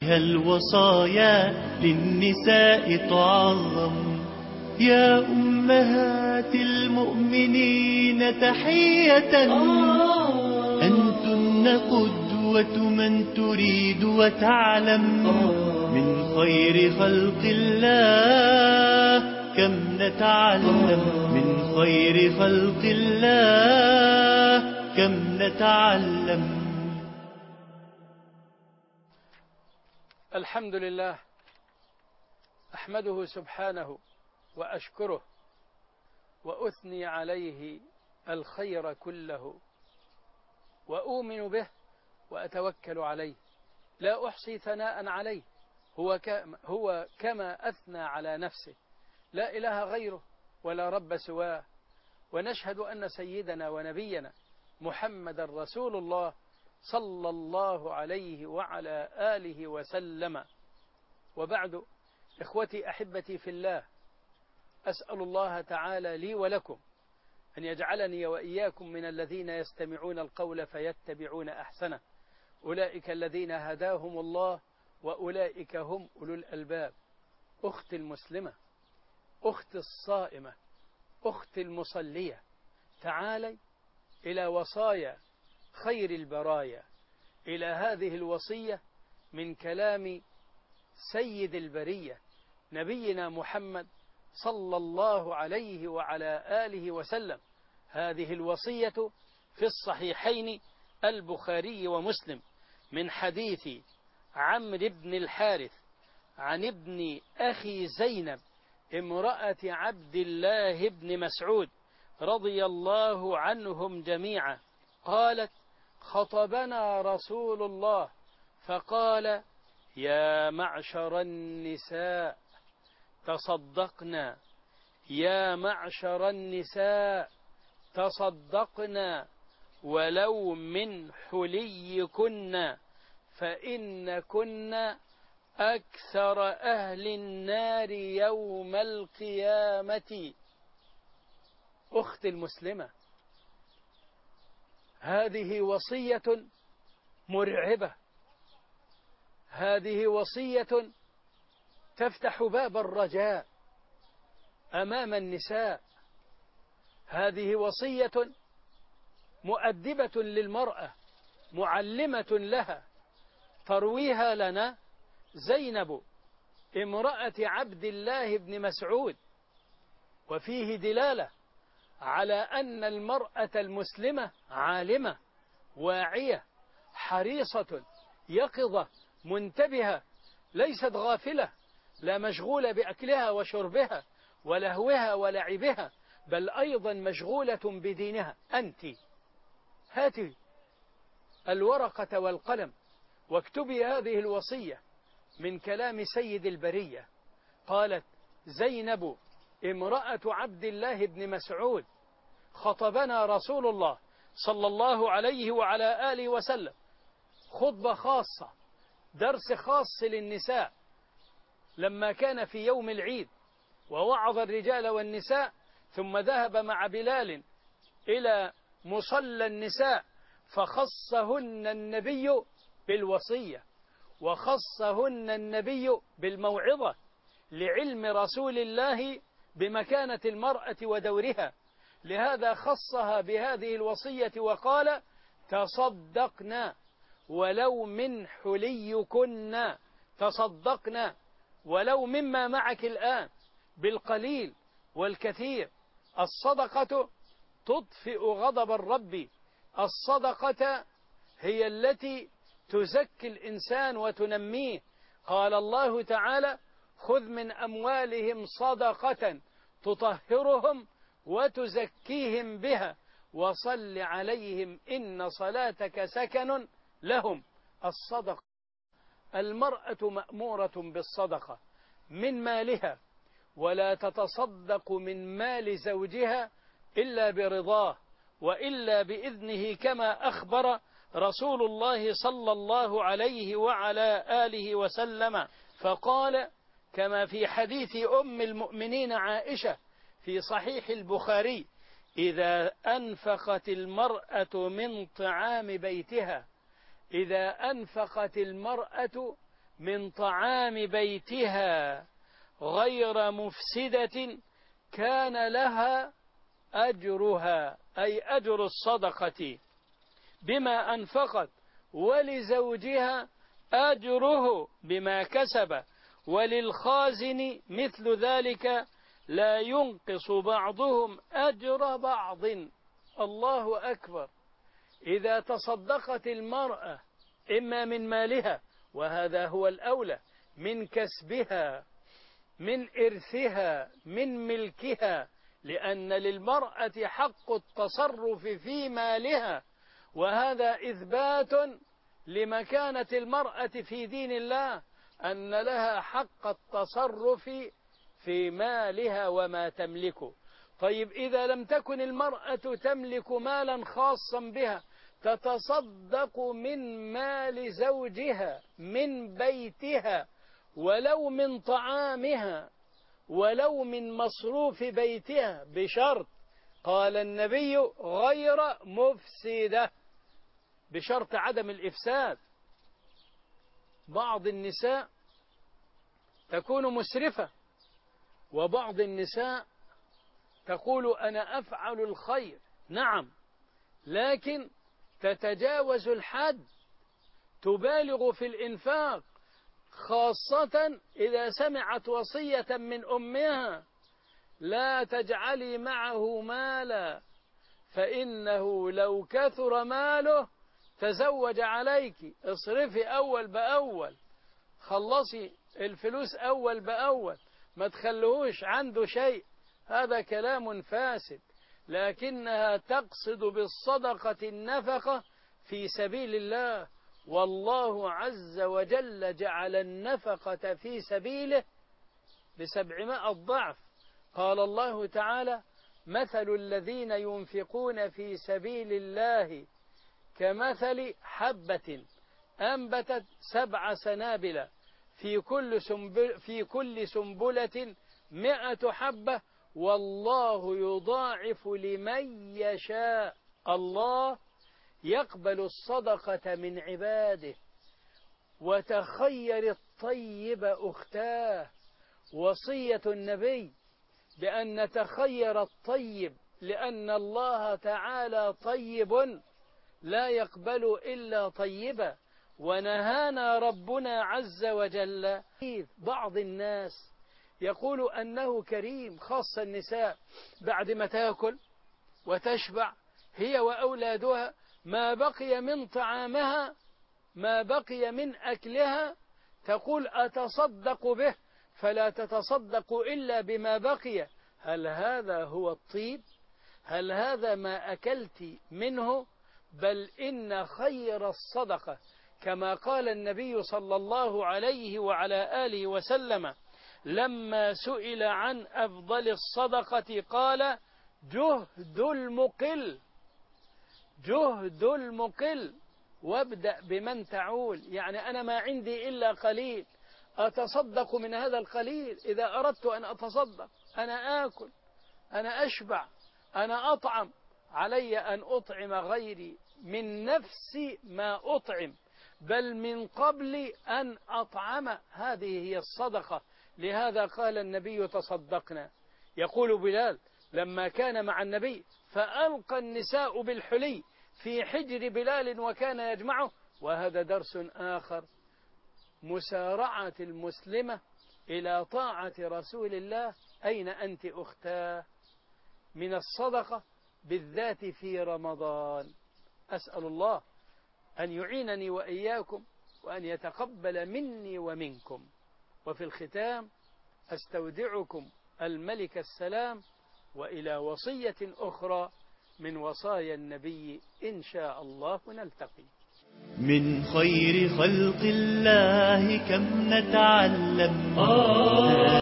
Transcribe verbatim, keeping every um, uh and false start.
الوصايا للنساء تعظم يا أمهات المؤمنين تحية، أنتن قدوة من تريد وتعلم من خير خلق الله كم نتعلم، من خير خلق الله كم نتعلم. الحمد لله، أحمده سبحانه وأشكره وأثني عليه الخير كله وأؤمن به وأتوكل عليه، لا أحصي ثناء عليه، هو هو كما أثنى على نفسه، لا إله غيره ولا رب سواه. ونشهد أن سيدنا ونبينا محمد رسول الله صلى الله عليه وعلى آله وسلم. وبعد، إخوتي أحبتي في الله، أسأل الله تعالى لي ولكم أن يجعلني وإياكم من الذين يستمعون القول فيتبعون أحسنه، أولئك الذين هداهم الله وأولئك هم أولو الألباب. أختي المسلمة، أختي الصائمة، أختي المصلية، تعالي إلى وصايا خير البرايا، إلى هذه الوصية من كلام سيد البرية نبينا محمد صلى الله عليه وعلى آله وسلم. هذه الوصية في الصحيحين البخاري ومسلم من حديث عمرو بن الحارث عن ابن أخي زينب امرأة عبد الله بن مسعود رضي الله عنهم جميعا قالت: خطبنا رسول الله فقال: يا معشر النساء تصدقنا، يا معشر النساء تصدقنا ولو من حليكن فإنكن أكثر أهل النار يوم القيامة. أختي المسلمة، هذه وصية مرعبة، هذه وصية تفتح باب الرجاء أمام النساء، هذه وصية مؤدبة للمرأة، معلمة لها، ترويها لنا زينب امرأة عبد الله بن مسعود. وفيه دلالة على أن المرأة المسلمة عالمة واعية حريصة يقظة منتبهة، ليست غافلة، لا مشغولة بأكلها وشربها ولهوها ولعبها، بل أيضا مشغولة بدينها. أنت هاتي الورقة والقلم واكتبي هذه الوصية من كلام سيد البرية. قالت زينب امرأة عبد الله بن مسعود: خطبنا رسول الله صلى الله عليه وعلى آله وسلم خطبة خاصة، درس خاص للنساء، لما كان في يوم العيد ووعظ الرجال والنساء، ثم ذهب مع بلال إلى مصلى النساء فخصهن النبي بالوصية، وخصهن النبي بالموعظة لعلم رسول الله بمكانة المرأة ودورها، لهذا خصها بهذه الوصية وقال: تصدقنا ولو من حليكن، تصدقنا ولو مما معك الآن بالقليل والكثير. الصدقة تطفئ غضب الرب، الصدقة هي التي تزكي الإنسان وتنميه. قال الله تعالى: خذ من أموالهم صدقة تطهرهم وتزكيهم بها وصل عليهم إن صلاتك سكن لهم. الصدقة، المرأة مأمورة بالصدقة من مالها، ولا تتصدق من مال زوجها إلا برضاه وإلا بإذنه، كما أخبر رسول الله صلى الله عليه وعلى آله وسلم. فقال كما في حديث أم المؤمنين عائشة في صحيح البخاري: إذا أنفقت المرأة من طعام بيتها إذا أنفقت المرأة من طعام بيتها غير مفسدة كان لها أجرها، أي أجر الصدقة بما أنفقت، ولزوجها أجره بما كسب، وللخازن مثل ذلك، لا ينقص بعضهم أجر بعض. الله أكبر. إذا تصدقت المرأة إما من مالها، وهذا هو الأولى، من كسبها، من إرثها، من ملكها، لأن للمرأة حق التصرف في مالها، وهذا إثبات لمكانة المرأة في دين الله، أن لها حق التصرف في مالها وما تملكه. طيب إذا لم تكن المرأة تملك مالا خاصا بها، تتصدق من مال زوجها، من بيتها، ولو من طعامها، ولو من مصروف بيتها، بشرط، قال النبي، غير مفسدة، بشرط عدم الإفساد. بعض النساء تكون مسرفة، وبعض النساء تقول أنا أفعل الخير، نعم، لكن تتجاوز الحد، تبالغ في الإنفاق، خاصة إذا سمعت وصية من أمها: لا تجعلي معه مالا، فإنه لو كثر ماله تزوج عليك، اصرفي أول بأول، خلصي الفلوس أول بأول، ما تخلوهوش عنده شيء. هذا كلام فاسد، لكنها تقصد بالصدقة النفقة في سبيل الله، والله عز وجل جعل النفقة في سبيله بسبعمائة ضعف. قال الله تعالى: مثل الذين ينفقون في سبيل الله كمثل حبة أنبتت سبع سنابل في كل سنبل في كل سنبلة مئة حبة والله يضاعف لمن يشاء. الله يقبل الصدقة من عباده. وتخير الطيب أختاه، وصية النبي بأن نتخير الطيب، لأن الله تعالى طيب لا يقبل إلا طيبا، ونهانا ربنا عز وجل. بعض الناس يقول أنه كريم، خاصة النساء، بعد ما تأكل وتشبع هي وأولادها، ما بقي من طعامها، ما بقي من أكلها، تقول أتصدق به، فلا تتصدق إلا بما بقي. هل هذا هو الطيب؟ هل هذا ما أكلت منه؟ بل إن خير الصدقة، كما قال النبي صلى الله عليه وعلى آله وسلم لما سئل عن أفضل الصدقة قال: جهد المقل، جهد المقل، وابدأ بمن تعول. يعني أنا ما عندي إلا قليل، أتصدق من هذا القليل. إذا أردت أن أتصدق، أنا آكل، أنا أشبع، أنا أطعم، علي أن أطعم غيري من نفس ما أطعم، بل من قبل أن أطعم. هذه هي الصدقة. لهذا قال النبي: تصدقنا. يقول بلال لما كان مع النبي فألقى النساء بالحلي في حجر بلال وكان يجمعه. وهذا درس آخر، مسارعة المسلمة إلى طاعة رسول الله. أين أنت أختاه من الصدقة، بالذات في رمضان؟ أسأل الله أن يعينني وإياكم، وأن يتقبل مني ومنكم. وفي الختام أستودعكم الملك السلام، وإلى وصية أخرى من وصايا النبي إن شاء الله نلتقي. من خير خلق الله كم نتعلم